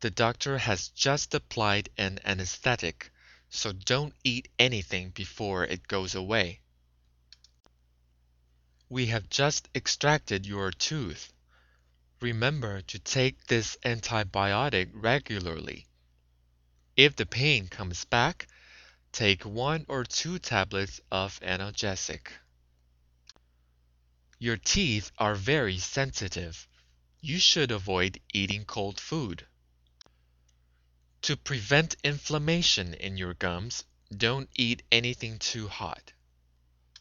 The doctor has just applied an anesthetic, so don't eat anything before it goes away. We have just extracted your tooth. Remember to take this antibiotic regularly. If the pain comes back, take 1 or 2 tablets of analgesic. Your teeth are very sensitive. You should avoid eating cold food. To prevent inflammation in your gums, don't eat anything too hot.